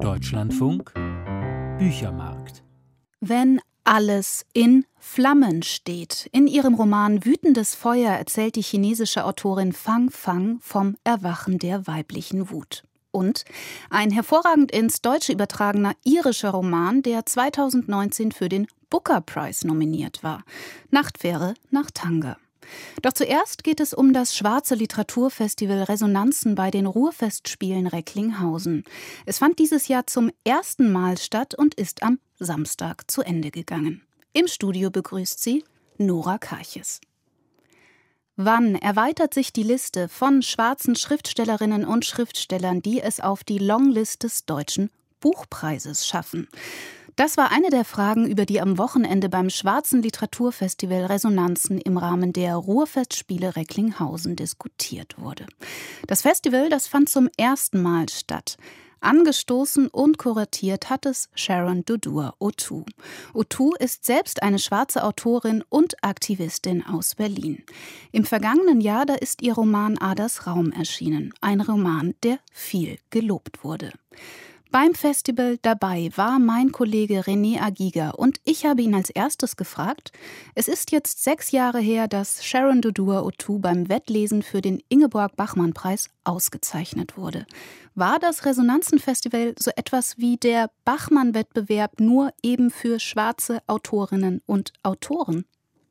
Deutschlandfunk Büchermarkt. Wenn alles in Flammen steht. In ihrem Roman Wütendes Feuer erzählt die chinesische Autorin Fang Fang vom Erwachen der weiblichen Wut. Und ein hervorragend ins Deutsche übertragener irischer Roman, der 2019 für den Booker Prize nominiert war. Nachtfähre nach Tanger. Doch zuerst geht es um das Schwarze Literaturfestival Resonanzen bei den Ruhrfestspielen Recklinghausen. Es fand dieses Jahr zum ersten Mal statt und ist am Samstag zu Ende gegangen. Im Studio begrüßt sie Nora Karches. Wann erweitert sich die Liste von schwarzen Schriftstellerinnen und Schriftstellern, die es auf die Longlist des Deutschen Buchpreises schaffen? Das war eine der Fragen, über die am Wochenende beim Schwarzen Literaturfestival Resonanzen im Rahmen der Ruhrfestspiele Recklinghausen diskutiert wurde. Das Festival, das fand zum ersten Mal statt. Angestoßen und kuratiert hat es Sharon Dodua-Otoo. Otoo ist selbst eine schwarze Autorin und Aktivistin aus Berlin. Im vergangenen Jahr, da ist ihr Roman Adas Raum erschienen. Ein Roman, der viel gelobt wurde. Beim Festival dabei war mein Kollege René Agiga und ich habe ihn als erstes gefragt. Es ist jetzt 6 Jahre her, dass Sharon Dodua-Otoo beim Wettlesen für den Ingeborg-Bachmann-Preis ausgezeichnet wurde. War das Resonanzen-Festival so etwas wie der Bachmann-Wettbewerb, nur eben für schwarze Autorinnen und Autoren?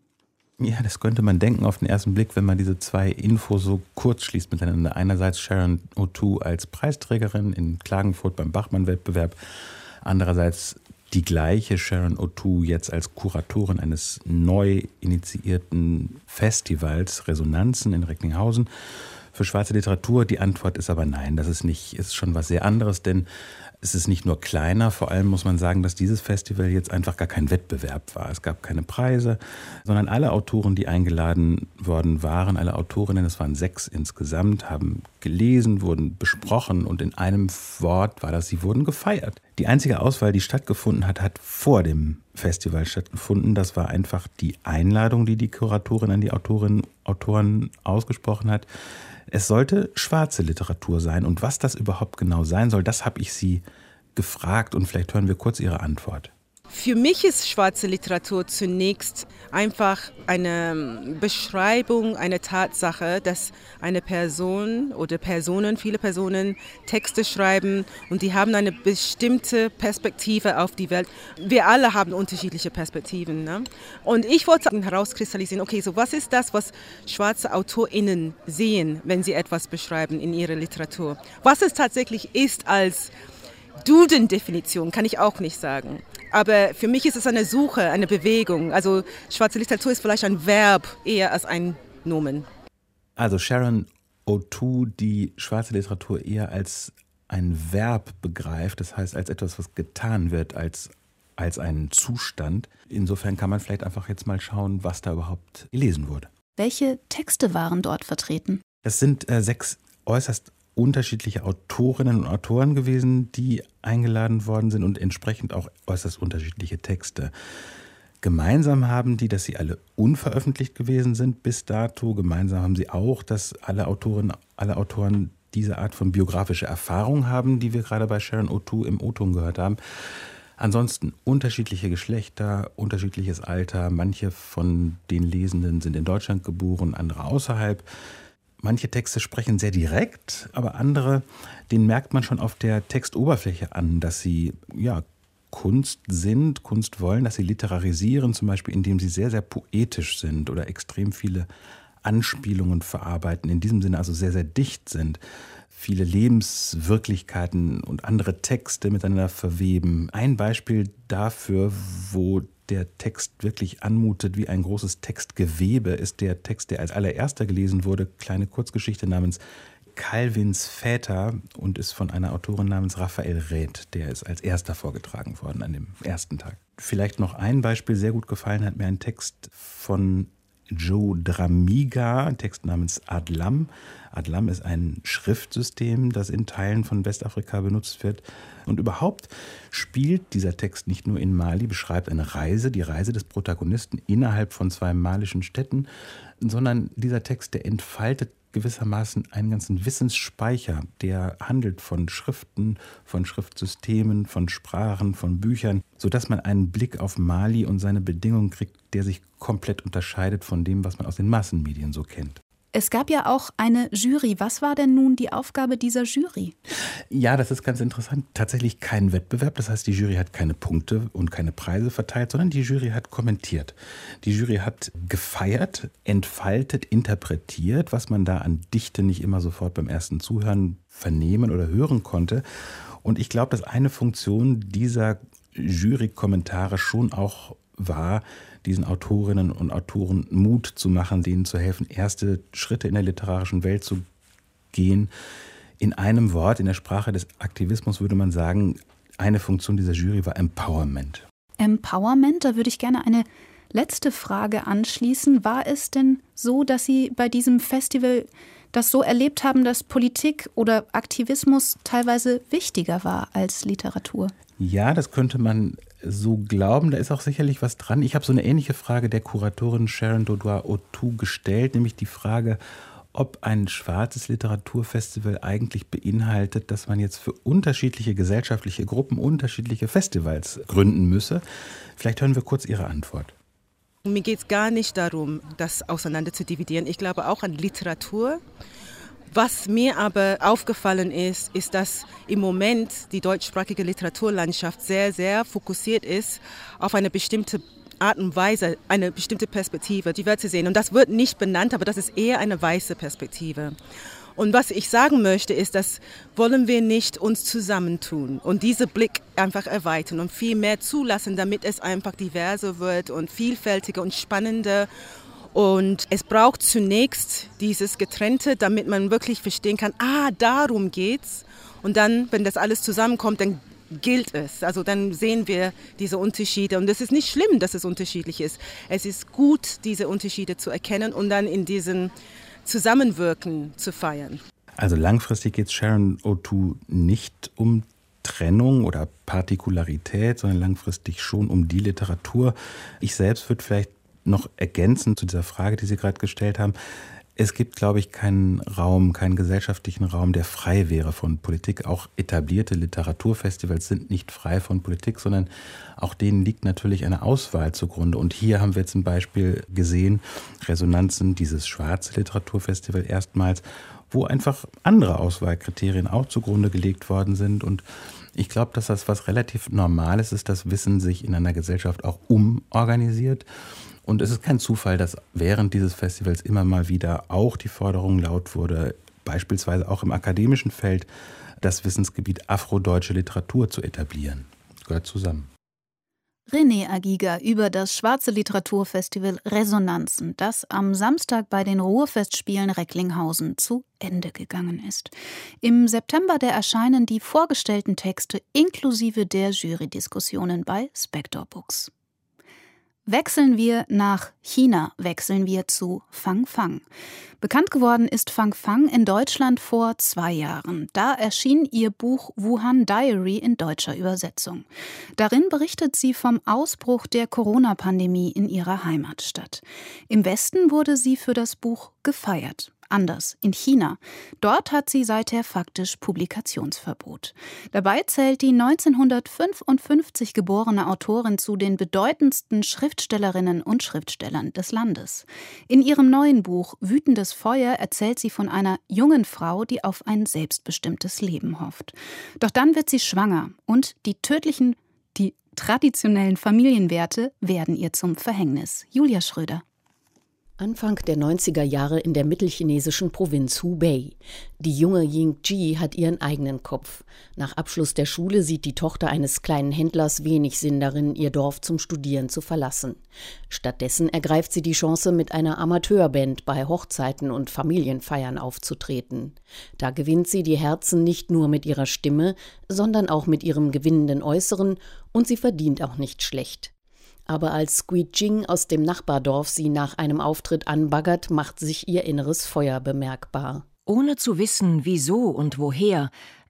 Ja, das könnte man denken auf den ersten Blick, wenn man diese 2 Infos so kurz schließt miteinander. Einerseits Sharon Otoo als Preisträgerin in Klagenfurt beim Bachmann-Wettbewerb. Andererseits die gleiche Sharon Otoo jetzt als Kuratorin eines neu initiierten Festivals Resonanzen in Recklinghausen für schwarze Literatur. Die Antwort ist aber nein, das ist schon was sehr anderes, denn es ist nicht nur kleiner, vor allem muss man sagen, dass dieses Festival jetzt einfach gar kein Wettbewerb war. Es gab keine Preise, sondern alle Autoren, die eingeladen worden waren, alle Autorinnen, es waren 6 insgesamt, haben gelesen, wurden besprochen und in einem Wort war das, sie wurden gefeiert. Die einzige Auswahl, die stattgefunden hat, hat vor dem Festival stattgefunden. Das war einfach die Einladung, die die Kuratorin an die Autorinnen und Autoren ausgesprochen hat. Es sollte schwarze Literatur sein. Und was das überhaupt genau sein soll, das habe ich sie gefragt. Und vielleicht hören wir kurz ihre Antwort. Für mich ist schwarze Literatur zunächst einfach eine Beschreibung, eine Tatsache, dass eine Person oder viele Personen Texte schreiben und die haben eine bestimmte Perspektive auf die Welt. Wir alle haben unterschiedliche Perspektiven, ne? Und ich wollte herauskristallisieren, okay, so was ist das, was schwarze AutorInnen sehen, wenn sie etwas beschreiben in ihrer Literatur? Was es tatsächlich ist als Duden-Definition, kann ich auch nicht sagen. Aber für mich ist es eine Suche, eine Bewegung. Also schwarze Literatur ist vielleicht ein Verb eher als ein Nomen. Also Sharon Otoo, die schwarze Literatur eher als ein Verb begreift, das heißt als etwas, was getan wird, als einen Zustand. Insofern kann man vielleicht einfach jetzt mal schauen, was da überhaupt gelesen wurde. Welche Texte waren dort vertreten? Es sind 6 äußerst unterschiedliche Autorinnen und Autoren gewesen, die eingeladen worden sind und entsprechend auch äußerst unterschiedliche Texte. Gemeinsam haben die, dass sie alle unveröffentlicht gewesen sind bis dato. Gemeinsam haben sie auch, dass alle Autoren diese Art von biografischer Erfahrung haben, die wir gerade bei Sharon Otoo im O-Ton gehört haben. Ansonsten unterschiedliche Geschlechter, unterschiedliches Alter. Manche von den Lesenden sind in Deutschland geboren, andere außerhalb. Manche Texte sprechen sehr direkt, aber andere, denen merkt man schon auf der Textoberfläche an, dass sie Kunst sind, Kunst wollen, dass sie literarisieren, zum Beispiel indem sie sehr, sehr poetisch sind oder extrem viele Anspielungen verarbeiten, in diesem Sinne also sehr, sehr dicht sind. Viele Lebenswirklichkeiten und andere Texte miteinander verweben. Ein Beispiel dafür, wo der Text wirklich anmutet wie ein großes Textgewebe, ist der Text, der als allererster gelesen wurde, kleine Kurzgeschichte namens Calvins Väter und ist von einer Autorin namens Raphael Räth. Der ist als erster vorgetragen worden an dem ersten Tag. Vielleicht noch ein Beispiel, sehr gut gefallen hat mir ein Text von Joe Dramiga, ein Text namens Adlam. Adlam ist ein Schriftsystem, das in Teilen von Westafrika benutzt wird. Und überhaupt spielt dieser Text nicht nur in Mali, beschreibt eine Reise, die Reise des Protagonisten innerhalb von 2 malischen Städten, sondern dieser Text, der entfaltet gewissermaßen einen ganzen Wissensspeicher, der handelt von Schriften, von Schriftsystemen, von Sprachen, von Büchern, sodass man einen Blick auf Mali und seine Bedingungen kriegt, der sich komplett unterscheidet von dem, was man aus den Massenmedien so kennt. Es gab ja auch eine Jury. Was war denn nun die Aufgabe dieser Jury? Ja, das ist ganz interessant. Tatsächlich kein Wettbewerb. Das heißt, die Jury hat keine Punkte und keine Preise verteilt, sondern die Jury hat kommentiert. Die Jury hat gefeiert, entfaltet, interpretiert, was man da an Dichte nicht immer sofort beim ersten Zuhören vernehmen oder hören konnte. Und ich glaube, dass eine Funktion dieser Jury-Kommentare schon auch war, diesen Autorinnen und Autoren Mut zu machen, denen zu helfen, erste Schritte in der literarischen Welt zu gehen. In einem Wort, in der Sprache des Aktivismus würde man sagen, eine Funktion dieser Jury war Empowerment. Empowerment, da würde ich gerne eine letzte Frage anschließen. War es denn so, dass Sie bei diesem Festival das so erlebt haben, dass Politik oder Aktivismus teilweise wichtiger war als Literatur? Ja, das könnte man so glauben. Da ist auch sicherlich was dran. Ich habe so eine ähnliche Frage der Kuratorin Sharon Dodois-Otoo gestellt, nämlich die Frage, ob ein schwarzes Literaturfestival eigentlich beinhaltet, dass man jetzt für unterschiedliche gesellschaftliche Gruppen unterschiedliche Festivals gründen müsse. Vielleicht hören wir kurz Ihre Antwort. Mir geht es gar nicht darum, das auseinander zu dividieren. Ich glaube auch an Literatur. Was mir aber aufgefallen ist, dass im Moment die deutschsprachige Literaturlandschaft sehr, sehr fokussiert ist auf eine bestimmte Art und Weise, eine bestimmte Perspektive, die wir zu sehen. Und das wird nicht benannt, aber das ist eher eine weiße Perspektive. Und was ich sagen möchte, ist, dass wollen wir nicht uns zusammentun und diesen Blick einfach erweitern und viel mehr zulassen, damit es einfach diverser wird und vielfältiger und spannender. Und es braucht zunächst dieses Getrennte, damit man wirklich verstehen kann, darum geht's. Und dann, wenn das alles zusammenkommt, dann gilt es. Also dann sehen wir diese Unterschiede. Und es ist nicht schlimm, dass es unterschiedlich ist. Es ist gut, diese Unterschiede zu erkennen und dann in diesem Zusammenwirken zu feiern. Also langfristig geht es Sharon Otoo nicht um Trennung oder Partikularität, sondern langfristig schon um die Literatur. Ich selbst würde vielleicht noch ergänzen zu dieser Frage, die Sie gerade gestellt haben. Es gibt, glaube ich, keinen Raum, keinen gesellschaftlichen Raum, der frei wäre von Politik. Auch etablierte Literaturfestivals sind nicht frei von Politik, sondern auch denen liegt natürlich eine Auswahl zugrunde. Und hier haben wir zum Beispiel gesehen, Resonanzen, dieses schwarze Literaturfestival erstmals, wo einfach andere Auswahlkriterien auch zugrunde gelegt worden sind. Und ich glaube, dass das was relativ Normales ist, dass Wissen sich in einer Gesellschaft auch umorganisiert. Und es ist kein Zufall, dass während dieses Festivals immer mal wieder auch die Forderung laut wurde, beispielsweise auch im akademischen Feld, das Wissensgebiet afrodeutsche Literatur zu etablieren. Das gehört zusammen. René Agiga über das Schwarze Literaturfestival Resonanzen, das am Samstag bei den Ruhrfestspielen Recklinghausen zu Ende gegangen ist. Im September erscheinen die vorgestellten Texte inklusive der Jurydiskussionen bei Spector Books. Wechseln wir nach China, wechseln wir zu Fang Fang. Bekannt geworden ist Fang Fang in Deutschland vor 2 Jahren. Da erschien ihr Buch Wuhan Diary in deutscher Übersetzung. Darin berichtet sie vom Ausbruch der Corona-Pandemie in ihrer Heimatstadt. Im Westen wurde sie für das Buch gefeiert. Anders in China. Dort hat sie seither faktisch Publikationsverbot. Dabei zählt die 1955 geborene Autorin zu den bedeutendsten Schriftstellerinnen und Schriftstellern des Landes. In ihrem neuen Buch Wütendes Feuer erzählt sie von einer jungen Frau, die auf ein selbstbestimmtes Leben hofft. Doch dann wird sie schwanger und die traditionellen Familienwerte werden ihr zum Verhängnis. Julia Schröder. Anfang der 90er Jahre in der mittelchinesischen Provinz Hubei. Die junge Ying Ji hat ihren eigenen Kopf. Nach Abschluss der Schule sieht die Tochter eines kleinen Händlers wenig Sinn darin, ihr Dorf zum Studieren zu verlassen. Stattdessen ergreift sie die Chance, mit einer Amateurband bei Hochzeiten und Familienfeiern aufzutreten. Da gewinnt sie die Herzen nicht nur mit ihrer Stimme, sondern auch mit ihrem gewinnenden Äußeren, und sie verdient auch nicht schlecht. Aber als Gui Jing aus dem Nachbardorf sie nach einem Auftritt anbaggert, macht sich ihr inneres Feuer bemerkbar. Ohne zu wissen, wieso und woher,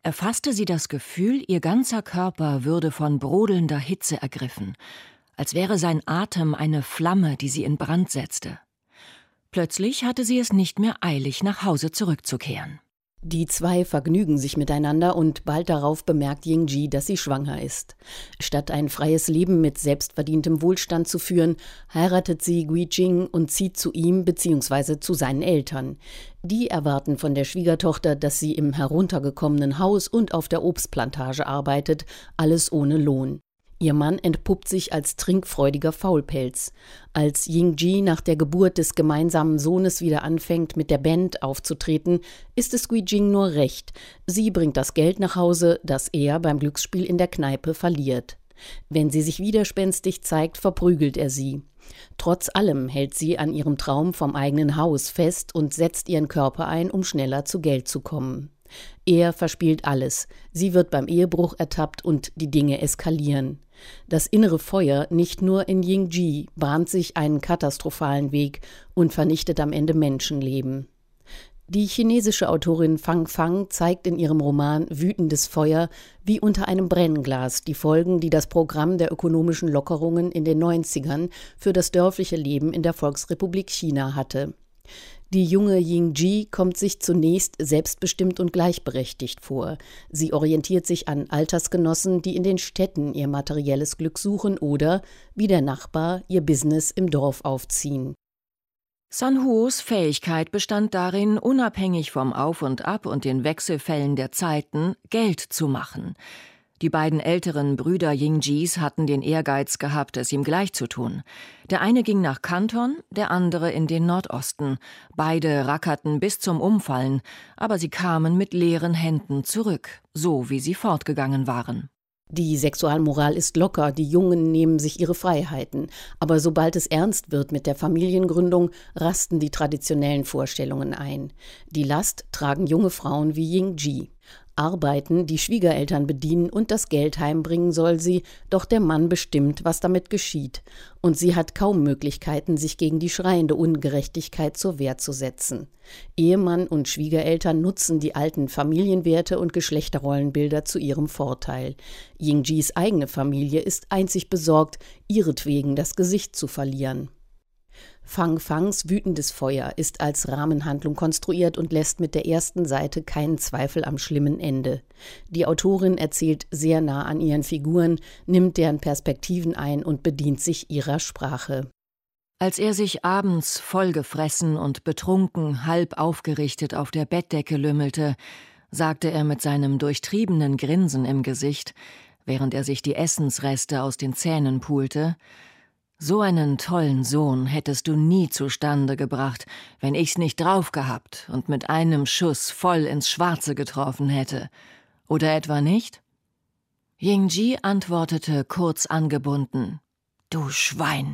erfasste sie das Gefühl, ihr ganzer Körper würde von brodelnder Hitze ergriffen, als wäre sein Atem eine Flamme, die sie in Brand setzte. Plötzlich hatte sie es nicht mehr eilig, nach Hause zurückzukehren. Die zwei vergnügen sich miteinander und bald darauf bemerkt Ying-ji, dass sie schwanger ist. Statt ein freies Leben mit selbstverdientem Wohlstand zu führen, heiratet sie Gui-jing und zieht zu ihm bzw. zu seinen Eltern. Die erwarten von der Schwiegertochter, dass sie im heruntergekommenen Haus und auf der Obstplantage arbeitet, alles ohne Lohn. Ihr Mann entpuppt sich als trinkfreudiger Faulpelz. Als Ying-ji nach der Geburt des gemeinsamen Sohnes wieder anfängt, mit der Band aufzutreten, ist es Gui-jing nur recht. Sie bringt das Geld nach Hause, das er beim Glücksspiel in der Kneipe verliert. Wenn sie sich widerspenstig zeigt, verprügelt er sie. Trotz allem hält sie an ihrem Traum vom eigenen Haus fest und setzt ihren Körper ein, um schneller zu Geld zu kommen. Er verspielt alles. Sie wird beim Ehebruch ertappt und die Dinge eskalieren. Das innere Feuer, nicht nur in Ying-ji, bahnt sich einen katastrophalen Weg und vernichtet am Ende Menschenleben. Die chinesische Autorin Fang Fang zeigt in ihrem Roman Wütendes Feuer wie unter einem Brennglas die Folgen, die das Programm der ökonomischen Lockerungen in den 90ern für das dörfliche Leben in der Volksrepublik China hatte. Die junge Ying-ji kommt sich zunächst selbstbestimmt und gleichberechtigt vor. Sie orientiert sich an Altersgenossen, die in den Städten ihr materielles Glück suchen oder, wie der Nachbar, ihr Business im Dorf aufziehen. San-Hos Fähigkeit bestand darin, unabhängig vom Auf und Ab und den Wechselfällen der Zeiten Geld zu machen. Die beiden älteren Brüder Ying-jis hatten den Ehrgeiz gehabt, es ihm gleichzutun. Der eine ging nach Kanton, der andere in den Nordosten. Beide rackerten bis zum Umfallen, aber sie kamen mit leeren Händen zurück, so wie sie fortgegangen waren. Die Sexualmoral ist locker, die Jungen nehmen sich ihre Freiheiten. Aber sobald es ernst wird mit der Familiengründung, rasten die traditionellen Vorstellungen ein. Die Last tragen junge Frauen wie Ying-ji. Arbeiten, die Schwiegereltern bedienen und das Geld heimbringen soll sie, doch der Mann bestimmt, was damit geschieht. Und sie hat kaum Möglichkeiten, sich gegen die schreiende Ungerechtigkeit zur Wehr zu setzen. Ehemann und Schwiegereltern nutzen die alten Familienwerte und Geschlechterrollenbilder zu ihrem Vorteil. Ying-jis eigene Familie ist einzig besorgt, ihretwegen das Gesicht zu verlieren. Fang Fangs Wütendes Feuer ist als Rahmenhandlung konstruiert und lässt mit der ersten Seite keinen Zweifel am schlimmen Ende. Die Autorin erzählt sehr nah an ihren Figuren, nimmt deren Perspektiven ein und bedient sich ihrer Sprache. Als er sich abends vollgefressen und betrunken, halb aufgerichtet auf der Bettdecke lümmelte, sagte er mit seinem durchtriebenen Grinsen im Gesicht, während er sich die Essensreste aus den Zähnen pulte: »So einen tollen Sohn hättest du nie zustande gebracht, wenn ich's nicht drauf gehabt und mit einem Schuss voll ins Schwarze getroffen hätte. Oder etwa nicht?« Ying-ji antwortete kurz angebunden: »Du Schwein!«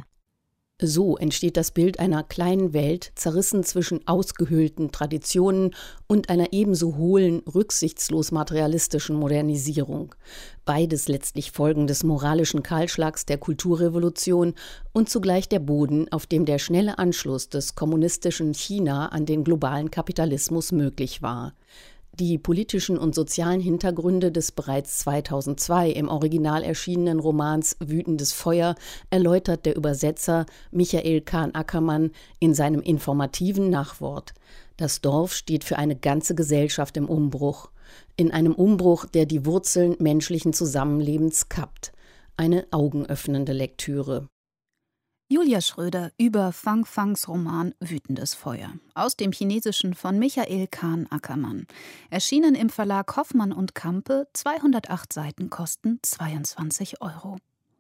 So entsteht das Bild einer kleinen Welt, zerrissen zwischen ausgehöhlten Traditionen und einer ebenso hohlen, rücksichtslos materialistischen Modernisierung. Beides letztlich Folgen des moralischen Kahlschlags der Kulturrevolution und zugleich der Boden, auf dem der schnelle Anschluss des kommunistischen China an den globalen Kapitalismus möglich war. Die politischen und sozialen Hintergründe des bereits 2002 im Original erschienenen Romans Wütendes Feuer erläutert der Übersetzer Michael Kahn-Ackermann in seinem informativen Nachwort. Das Dorf steht für eine ganze Gesellschaft im Umbruch. In einem Umbruch, der die Wurzeln menschlichen Zusammenlebens kappt. Eine augenöffnende Lektüre. Julia Schröder über Fang Fangs Roman Wütendes Feuer. Aus dem Chinesischen von Michael Kahn-Ackermann. Erschienen im Verlag Hoffmann und Campe, 208 Seiten, kosten 22 €.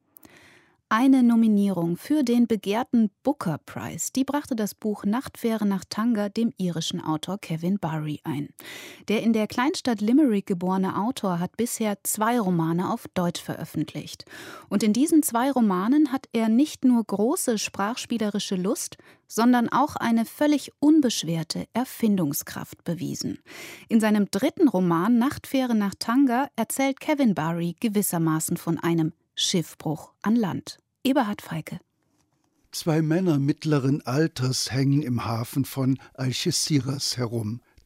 Eine Nominierung für den begehrten Booker Prize, die brachte das Buch Nachtfähre nach Tanga dem irischen Autor Kevin Barry ein. Der in der Kleinstadt Limerick geborene Autor hat bisher 2 Romane auf Deutsch veröffentlicht. Und in diesen 2 Romanen hat er nicht nur große sprachspielerische Lust, sondern auch eine völlig unbeschwerte Erfindungskraft bewiesen. In seinem 3. Roman Nachtfähre nach Tanga erzählt Kevin Barry gewissermaßen von einem Schiffbruch an Land. Eberhard Feike. 2 Männer mittleren Alters hängen im Hafen von Algeciras herum.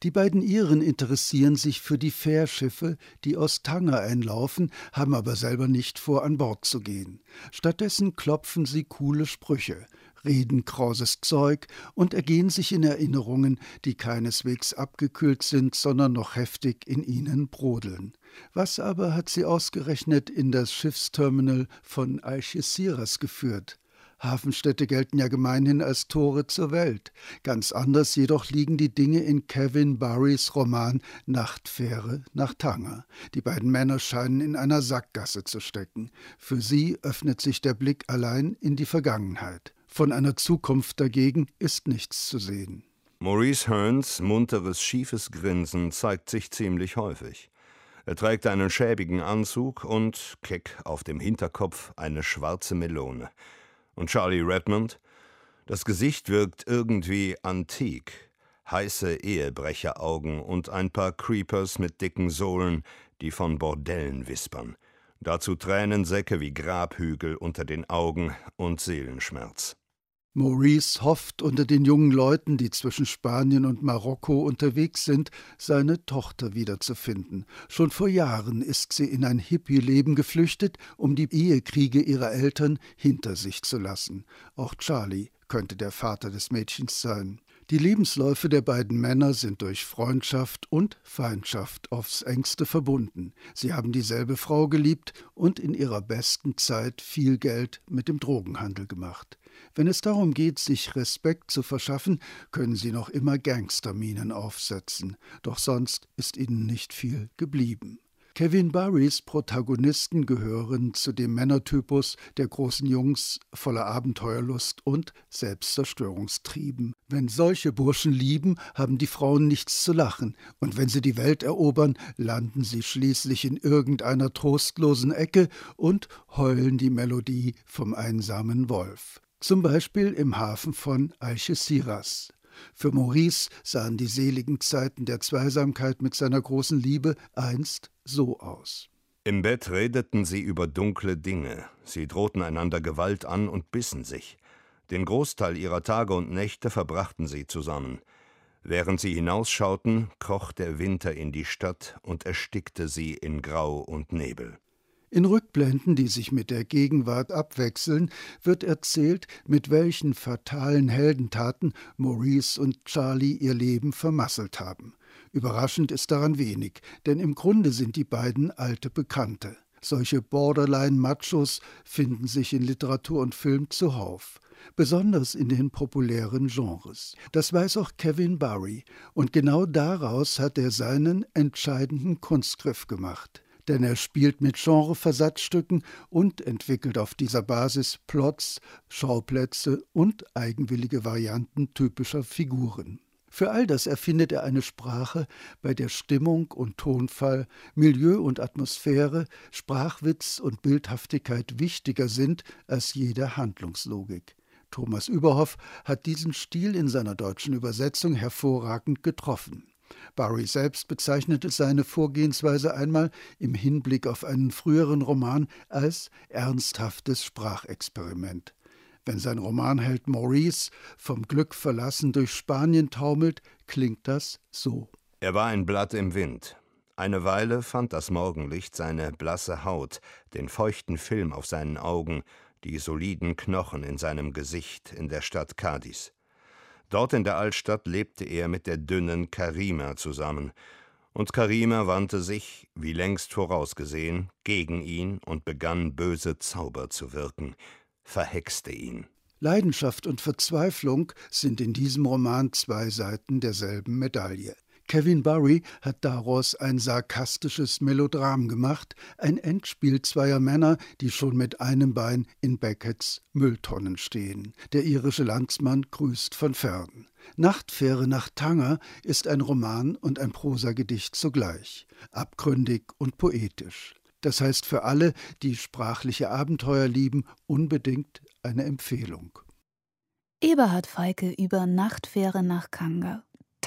Die beiden Iren interessieren sich für die Fährschiffe, die aus Tanger einlaufen, haben aber selber nicht vor, an Bord zu gehen. Stattdessen klopfen sie coole Sprüche, reden krauses Zeug und ergehen sich in Erinnerungen, die keineswegs abgekühlt sind, sondern noch heftig in ihnen brodeln. Was aber hat sie ausgerechnet in das Schiffsterminal von Algeciras geführt? Hafenstädte gelten ja gemeinhin als Tore zur Welt. Ganz anders jedoch liegen die Dinge in Kevin Barrys Roman Nachtfähre nach Tanger. Die beiden Männer scheinen in einer Sackgasse zu stecken. Für sie öffnet sich der Blick allein in die Vergangenheit. Von einer Zukunft dagegen ist nichts zu sehen. Maurice Hearns munteres, schiefes Grinsen zeigt sich ziemlich häufig. Er trägt einen schäbigen Anzug und, keck auf dem Hinterkopf, eine schwarze Melone. Und Charlie Redmond? Das Gesicht wirkt irgendwie antik. Heiße Ehebrecheraugen und ein paar Creepers mit dicken Sohlen, die von Bordellen wispern. Dazu Tränensäcke wie Grabhügel unter den Augen und Seelenschmerz. Maurice hofft, unter den jungen Leuten, die zwischen Spanien und Marokko unterwegs sind, seine Tochter wiederzufinden. Schon vor Jahren ist sie in ein Hippie-Leben geflüchtet, um die Ehekriege ihrer Eltern hinter sich zu lassen. Auch Charlie könnte der Vater des Mädchens sein. Die Lebensläufe der beiden Männer sind durch Freundschaft und Feindschaft aufs Engste verbunden. Sie haben dieselbe Frau geliebt und in ihrer besten Zeit viel Geld mit dem Drogenhandel gemacht. Wenn es darum geht, sich Respekt zu verschaffen, können sie noch immer Gangsterminen aufsetzen. Doch sonst ist ihnen nicht viel geblieben. Kevin Barrys Protagonisten gehören zu dem Männertypus der großen Jungs voller Abenteuerlust und Selbstzerstörungstrieben. Wenn solche Burschen lieben, haben die Frauen nichts zu lachen, und wenn sie die Welt erobern, landen sie schließlich in irgendeiner trostlosen Ecke und heulen die Melodie vom einsamen Wolf. Zum Beispiel im Hafen von Algeciras. Für Maurice sahen die seligen Zeiten der Zweisamkeit mit seiner großen Liebe einst so aus. Im Bett redeten sie über dunkle Dinge. Sie drohten einander Gewalt an und bissen sich. Den Großteil ihrer Tage und Nächte verbrachten sie zusammen. Während sie hinausschauten, kroch der Winter in die Stadt und erstickte sie in Grau und Nebel. In Rückblenden, die sich mit der Gegenwart abwechseln, wird erzählt, mit welchen fatalen Heldentaten Maurice und Charlie ihr Leben vermasselt haben. Überraschend ist daran wenig, denn im Grunde sind die beiden alte Bekannte. Solche Borderline-Machos finden sich in Literatur und Film zuhauf, besonders in den populären Genres. Das weiß auch Kevin Barry, und genau daraus hat er seinen entscheidenden Kunstgriff gemacht. Denn er spielt mit Genreversatzstücken und entwickelt auf dieser Basis Plots, Schauplätze und eigenwillige Varianten typischer Figuren. Für all das erfindet er eine Sprache, bei der Stimmung und Tonfall, Milieu und Atmosphäre, Sprachwitz und Bildhaftigkeit wichtiger sind als jede Handlungslogik. Thomas Überhoff hat diesen Stil in seiner deutschen Übersetzung hervorragend getroffen. Barry selbst bezeichnete seine Vorgehensweise einmal im Hinblick auf einen früheren Roman als ernsthaftes Sprachexperiment. Wenn sein Romanheld Maurice vom Glück verlassen durch Spanien taumelt, klingt das so. Er war ein Blatt im Wind. Eine Weile fand das Morgenlicht seine blasse Haut, den feuchten Film auf seinen Augen, die soliden Knochen in seinem Gesicht in der Stadt Cádiz. Dort in der Altstadt lebte er mit der dünnen Karima zusammen. Und Karima wandte sich, wie längst vorausgesehen, gegen ihn und begann böse Zauber zu wirken, verhexte ihn. Leidenschaft und Verzweiflung sind in diesem Roman zwei Seiten derselben Medaille. Kevin Barry hat daraus ein sarkastisches Melodram gemacht, ein Endspiel zweier Männer, die schon mit einem Bein in Becketts Mülltonnen stehen. Der irische Landsmann grüßt von fern. Nachtfähre nach Tanger ist ein Roman und ein Prosagedicht zugleich, abgründig und poetisch. Das heißt für alle, die sprachliche Abenteuer lieben, unbedingt eine Empfehlung. Eberhard Feike über Nachtfähre nach Tanger.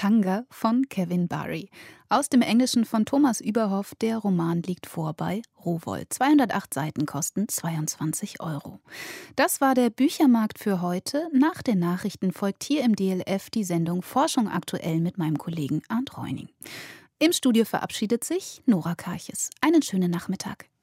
Tanga von Kevin Barry. Aus dem Englischen von Thomas Überhoff. Der Roman liegt vor bei Rowohlt. 208 Seiten kosten 22 €. Das war der Büchermarkt für heute. Nach den Nachrichten folgt hier im DLF die Sendung Forschung aktuell mit meinem Kollegen Arndt Reuning. Im Studio verabschiedet sich Nora Karches. Einen schönen Nachmittag.